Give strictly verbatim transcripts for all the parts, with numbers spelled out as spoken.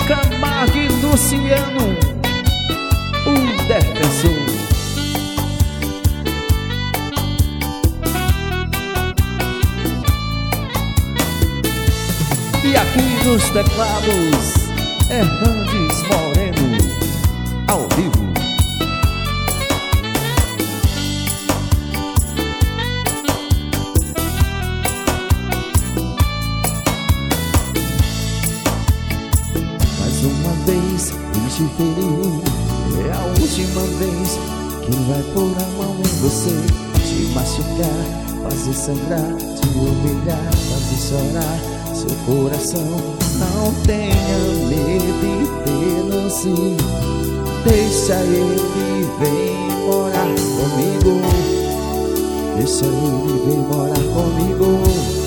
Camargo e Luciano, o defensor. E aqui nos teclados, Hernandes Moreno, ao vivo. Mais uma vez ele te feriu, é a última vez que ele vai pôr a mão em você, te machucar, fazer sangrar, te humilhar, fazer chorar seu coração. Não tenha medo e denuncie, deixa ele vir morar comigo, deixa ele vir morar comigo.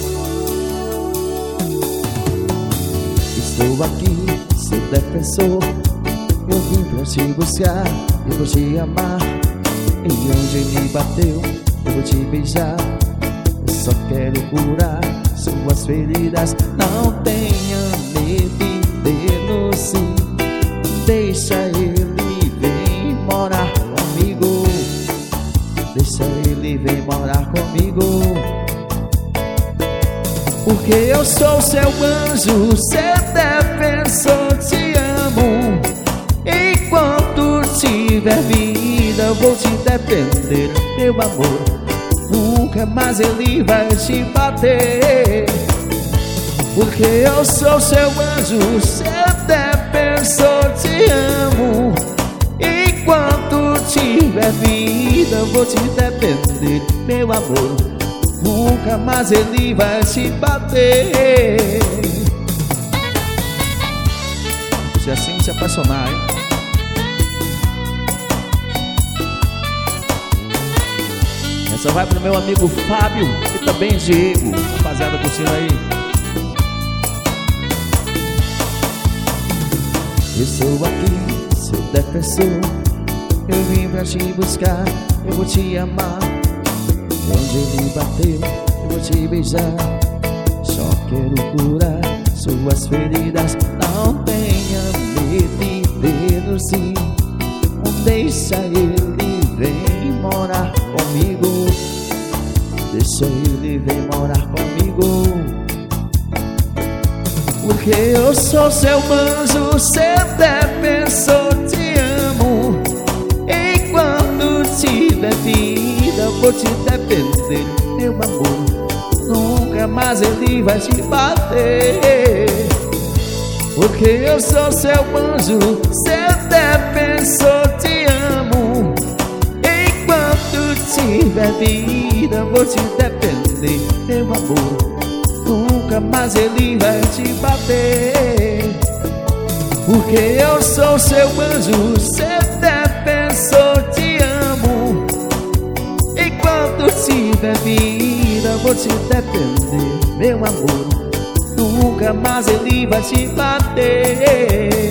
Estou aqui, seu defensor, eu vim pra te buscar, eu vou te amar. E onde ele bateu, eu vou te beijar. Eu só quero curar suas feridas. Não tenha medo e denuncie, deixa ele vir morar comigo, deixa ele vir morar comigo. Porque eu sou seu anjo, seu defensor, te amo. Enquanto tiver vida, eu vou te defender, meu amor. Nunca mais ele vai te bater. Porque eu sou seu anjo, seu defensor, te amo. Enquanto tiver vida, eu vou te defender, meu amor. Nunca mais ele vai te bater. Se assim se apaixonar, hein? Essa vai pro meu amigo Fábio e também Diego, rapaziada curtindo aí. Eu sou aqui, seu defensor, eu vim pra te buscar, eu vou te amar. Onde ele bateu, eu vou te beijar. Só quero curar suas feridas. Não tenha medo e denuncie, deixa ele vir morar comigo, deixa ele vir morar comigo. Porque eu sou seu anjo, seu defensor, te amo. Enquanto tiver vida, eu vou te defender, meu amor. Nunca mais ele vai te bater. Porque eu sou seu anjo, seu defensor, te amo. Enquanto tiver vida, eu vou te defender, meu amor. Nunca mais ele vai te bater. Porque eu sou seu anjo, seu defensor, te amo. Enquanto tiver vida, eu vou te defender, meu amor. Nunca mais ele vai te bater.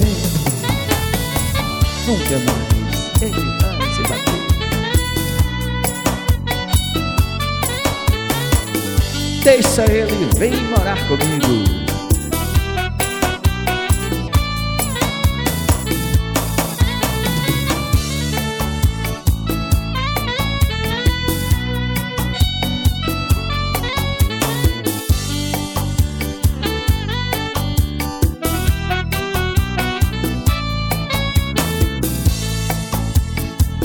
Nunca mais ele vai te bater. Deixa ele vir morar comigo.